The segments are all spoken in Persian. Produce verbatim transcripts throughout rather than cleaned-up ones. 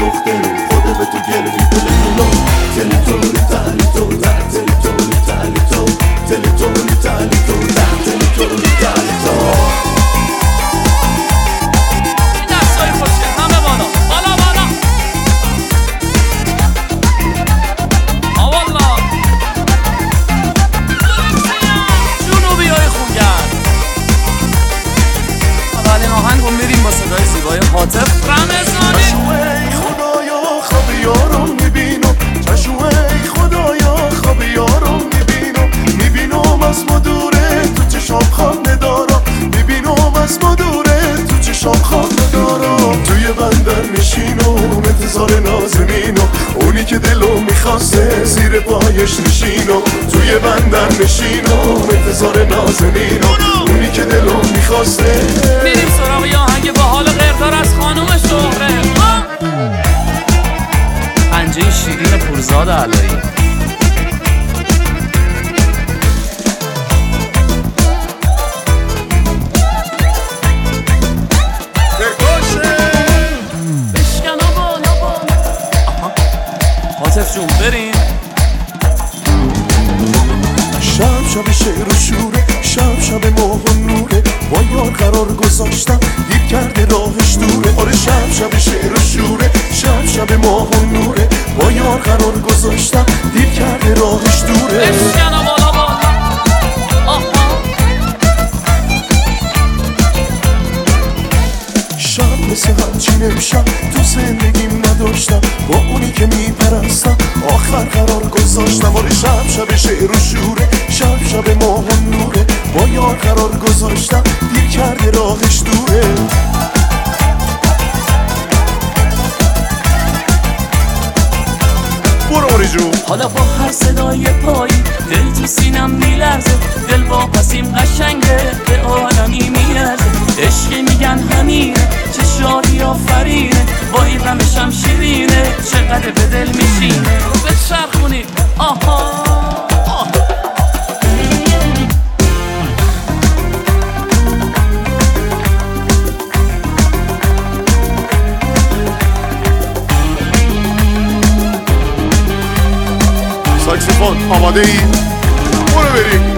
دخترو خدا به تو گلوی دلمونو تلی تولی تلی تو تلی تولی تلی تو تلی تولی تلی تو تلی تولی تلی تو این دستای خوشگل همه بالا بالا بالا آ والا جنوبی های خوبگرد اولین آهنگ رو میریم با صدای زیبای حاطف رمضانی. ای خدایا خواب یارم میبینم چشم ای خدایا خواب یارم میبینم میبینم از مدوره تو چشام خانه دارم میبینم از مدوره تو چشام خانه دارم توی بندر میشینم انتظار نازنینم اونی که دلو میخواسته زیر پایش نشینم توی بندر میشینم انتظار نازنینم اونی که دلو میخواسته. میریم سراغ یه آهنگ با حال غیردار از خانوم شهره پنجه شیرین پورزاد علایی. بشکن و بالا بالا حاطف جون بریم. شب شب شعر و شوره شب شب ماه و نوره با یار قرار گذاشتم دیر کرده راهش دوره. آره شب شب شعر و شوره شب شب ماه و نوره با یار قرار گذاشتم دیر کرده راهش دوره. بشکن و بالا بالا آها شب مثل همچین امشب تو زندگیم نداشتم با اونی که میپرستم آخر قرار گذاشتم. آره شب شب شعر و شوره شب شب ماه و نوره با یار قرار گذاشتم دیر کرده راهش دوره. برو آری جون. حالا با هر صدای پایی دل تو سینم میلرزه دل با پسیم قشنگه به عالمی میرزه عشقی میگن همینه چه شادی آفرینه وای غمشم شیرینه چقدر به دل میشینه به چرخونی آها آه. ساکسیفون آماده ای؟ برو بریم.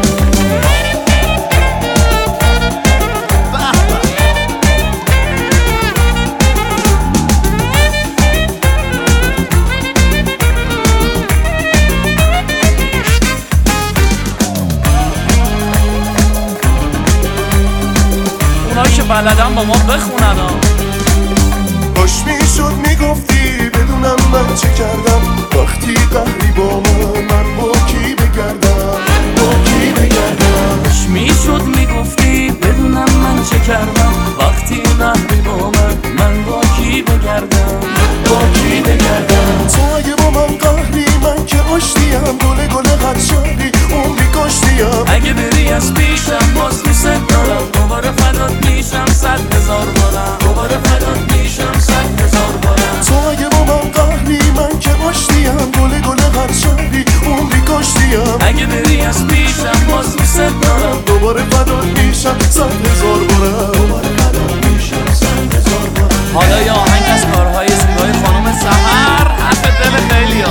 اونایی که بلدن با ما بخونن ها. باش میشد میگفتی بدونم من چه کردم وقتی قهری با من من با کی بگردم با کی بگردم. باش میشد میگفتی بدونم من چه کردم وقتی قهری با من من با کی بگردم با کی بگردم. تو اگه با من قهری من که آشتیم گله گله هر شهری عمری کاشتیم. اگه بری از پیشم باز دوست دارم دوباره فدات میشم صد هزار بارم دوباره فدات میشم صد هزار بارم. تو اگه با من قهری من که آشتیم گله گله هر شهری عمری کاشتیم. اگه بری از پیشم باز دوست دارم دوباره فدات میشم صد هزار بارم دوباره فدات میشم صد هزار بارم. حالا یه آهنگ از کارهای زیبای خانم سحر حرف دل خیلیا.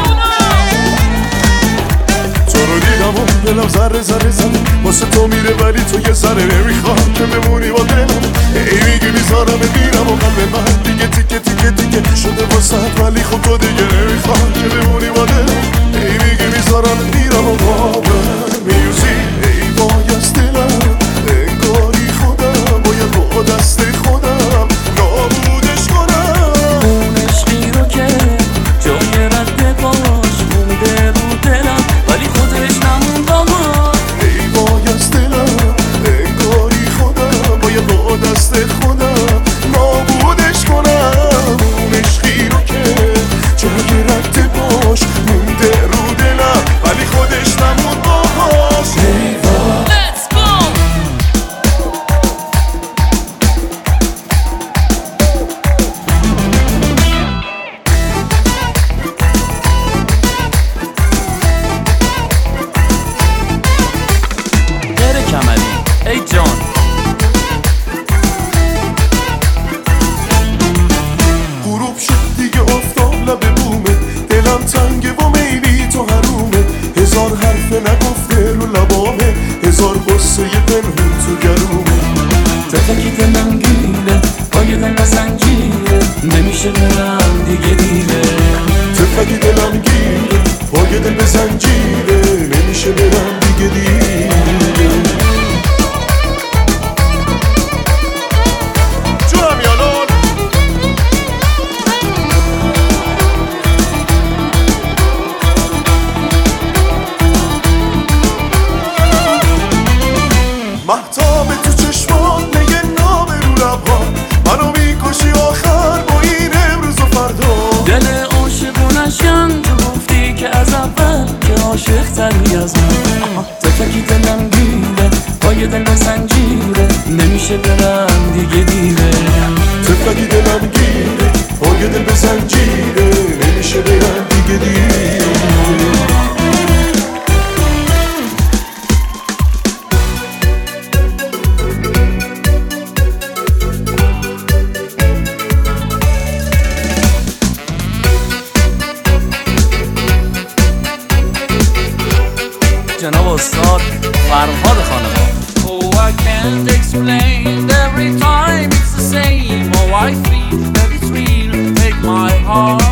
تو رو دیدم و دلم ذره ذره زده واسه تو میره ولی تو یه ذره نمیخوام که بمونی با دلم. ای میگی میذارم میرم و قلب من دیگه تیکه تیکه تیکه شده واسه ولی خب تو دیگه نمیخوام که بمونی با دلم. ای میگی میذارم میرم و باور میوزی ای وای از دلم انگاری خودم باید با دست خودم نابودش کنم. اون عشقی رو که جای رد باش مونده رو دلم ولی خودش نموند آقا. ای وای از دلم انگاری خودم باید با دست خودم نابودش کنم. اون عشقی رو که نگفته نگفته رو لبامه، هزار قصه پنهون تو گلومه. تفکی دلم گیره پای دل زنجیره، نمیشه برم دیگه دیره. تفکی دلم گیره پای دل زنجیره، نمیشه برم دیگه دیره. جونم یالون مهتاب تو چشمات میگه نام رو لبها، منو میکشی آخر با این امروز و فردا. دل عاشقونشم تو گفتی که از اول که عاشق تری از من. تفکی دلم گیره پای دل زنجیره، نمیشه برم دیگه دیره. تفکی دلم گیره پای دل زنجیره، نمیشه برم دیگه دیره. جناب استاد فرهاد خانقاه. Oh, I can't explain, every time it's the same. Oh, I feel that it's real, take my heart